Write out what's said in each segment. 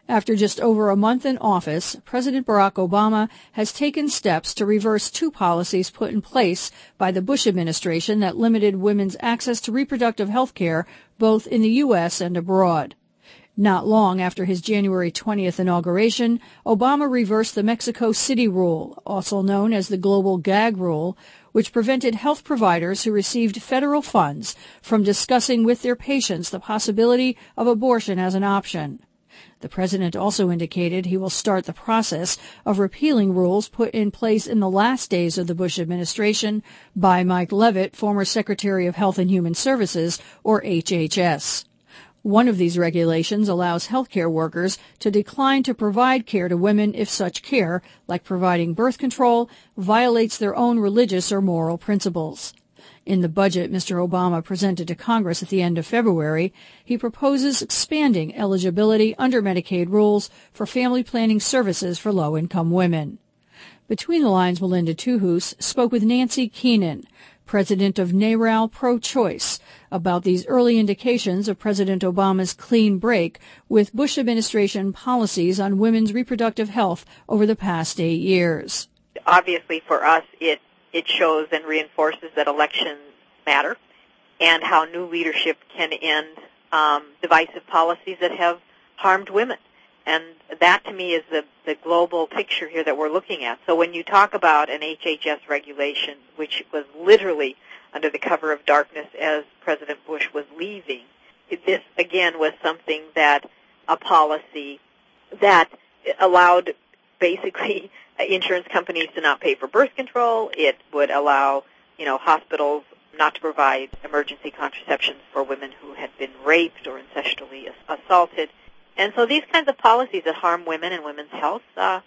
After just over a month in office, President Barack Obama has taken steps to reverse two policies put in place by the Bush administration that limited women's access to reproductive health care both in the U.S. and abroad. Not long after his January 20th inauguration, Obama reversed the Mexico City rule, also known as the Global Gag Rule, which prevented health providers who received federal funds from discussing with their patients the possibility of abortion as an option. The president also indicated he will start the process of repealing rules put in place in the last days of the Bush administration by Mike Leavitt, former Secretary of Health and Human Services, or HHS. One of these regulations allows healthcare workers to decline to provide care to women if such care, like providing birth control, violates their own religious or moral principles. In the budget Mr. Obama presented to Congress at the end of February, he proposes expanding eligibility under Medicaid rules for family planning services for low-income women. Between the Lines, Melinda Tuhus spoke with Nancy Keenan, president of NARAL Pro-Choice, about these early indications of President Obama's clean break with Bush administration policies on women's reproductive health over the past 8 years. Obviously, for us, it shows and reinforces that elections matter and how new leadership can end divisive policies that have harmed women. And that, to me, is the global picture here that we're looking at. So when you talk about an HHS regulation, which was literally under the cover of darkness as President Bush was leaving, this, again, was something that a policy that allowed basically insurance companies to not pay for birth control. It would allow, hospitals not to provide emergency contraceptions for women who had been raped or incestually assaulted. And so these kinds of policies that harm women and women's health,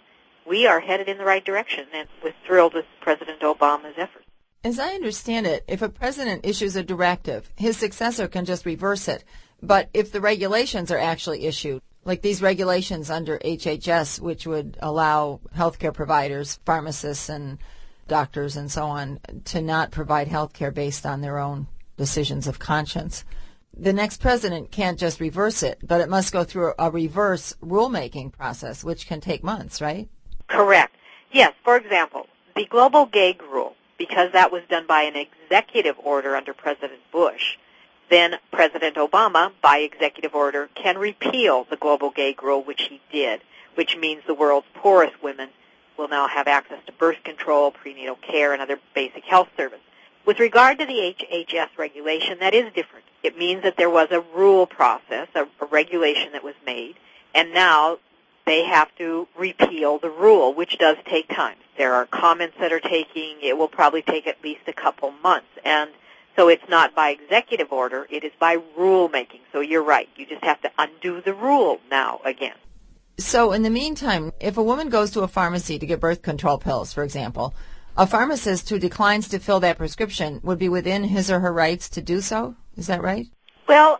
we are headed in the right direction, and we're thrilled with President Obama's efforts. As I understand it, if a president issues a directive, his successor can just reverse it. But if the regulations are actually issued, like these regulations under HHS, which would allow healthcare providers, pharmacists and doctors and so on, to not provide healthcare based on their own decisions of conscience, the next president can't just reverse it, but it must go through a reverse rulemaking process, which can take months, right? Correct. Yes. For example, the Global Gag Rule, because that was done by an executive order under President Bush, then President Obama, by executive order, can repeal the Global Gag Rule, which he did, which means the world's poorest women will now have access to birth control, prenatal care, and other basic health services. With regard to the HHS regulation, that is different. It means that there was a rule process, a regulation that was made, and now they have to repeal the rule, which does take time. There are comments that are taking, it will probably take at least a couple months. And so it's not by executive order, it is by rulemaking. So you're right, you just have to undo the rule now again. So in the meantime, if a woman goes to a pharmacy to get birth control pills, for example, a pharmacist who declines to fill that prescription would be within his or her rights to do so? Is that right? Well,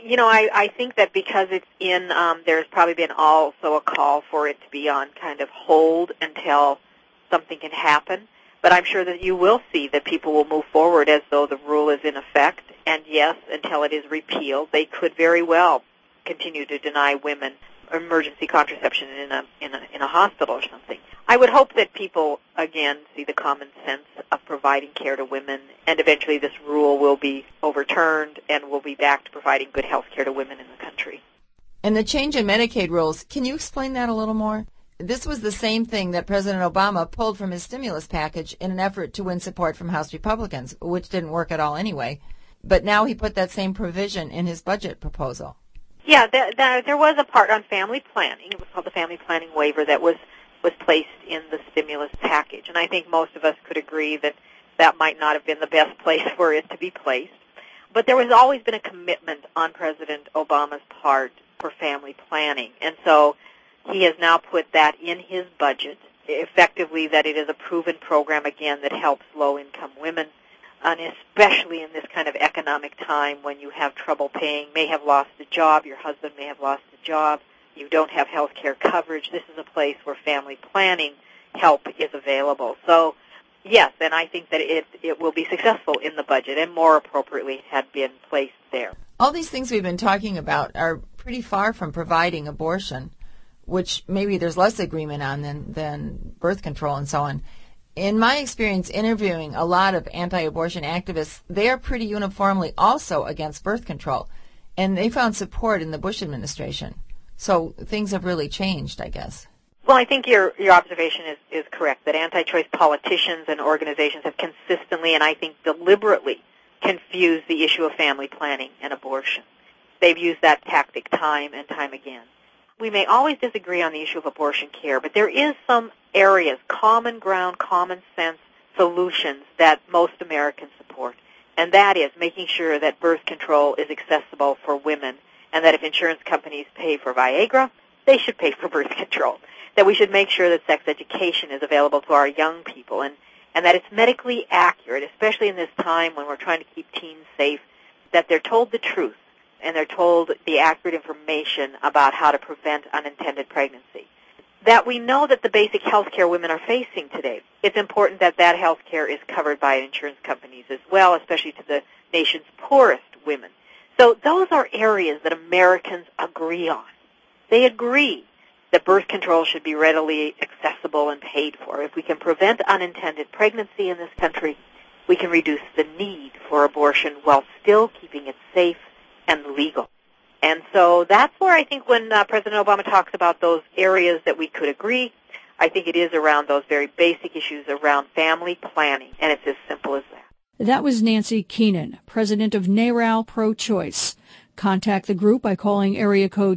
I think that because it's in, there's probably been also a call for it to be on kind of hold until something can happen. But I'm sure that you will see that people will move forward as though the rule is in effect. And yes, until it is repealed, they could very well continue to deny women emergency contraception in a hospital or something. I would hope that people, again, see the common sense of providing care to women, and eventually this rule will be overturned and we'll be back to providing good health care to women in the country. And the change in Medicaid rules, can you explain that a little more? This was the same thing that President Obama pulled from his stimulus package in an effort to win support from House Republicans, which didn't work at all anyway. But now he put that same provision in his budget proposal. Yeah, there was a part on family planning. It was called the family planning waiver that was placed in the stimulus package. And I think most of us could agree that that might not have been the best place for it to be placed. But there has always been a commitment on President Obama's part for family planning. And so he has now put that in his budget, effectively that it is a proven program, again, that helps low-income women, and especially in this kind of economic time when you have trouble paying, may have lost a job, your husband may have lost a job, you don't have health care coverage. This is a place where family planning help is available. So, yes, and I think that it will be successful in the budget and more appropriately had been placed there. All these things we've been talking about are pretty far from providing abortion. which maybe there's less agreement on than birth control and so on. In my experience interviewing a lot of anti-abortion activists, they are pretty uniformly also against birth control, and they found support in the Bush administration. So things have really changed, I guess. Well, I think your observation is correct, that anti-choice politicians and organizations have consistently and I think deliberately confused the issue of family planning and abortion. They've used that tactic time and time again. We may always disagree on the issue of abortion care, but there is some areas, common ground, common sense solutions that most Americans support, and that is making sure that birth control is accessible for women, and that if insurance companies pay for Viagra, they should pay for birth control. That we should make sure that sex education is available to our young people, and that it's medically accurate, especially in this time when we're trying to keep teens safe, that they're told the truth and they're told the accurate information about how to prevent unintended pregnancy. That we know that the basic health care women are facing today, it's important that that health care is covered by insurance companies as well, especially to the nation's poorest women. So those are areas that Americans agree on. They agree that birth control should be readily accessible and paid for. If we can prevent unintended pregnancy in this country, we can reduce the need for abortion while still keeping it safe and legal. And so that's where I think when President Obama talks about those areas that we could agree, I think it is around those very basic issues around family planning, and it's as simple as that. That was Nancy Keenan, president of NARAL Pro-Choice. Contact the group by calling area code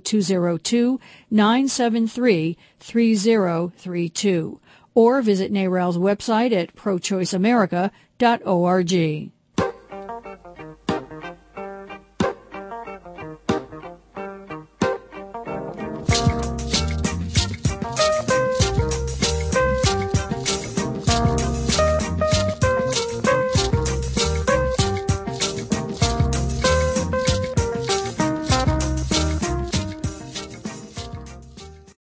202-973-3032 or visit NARAL's website at prochoiceamerica.org.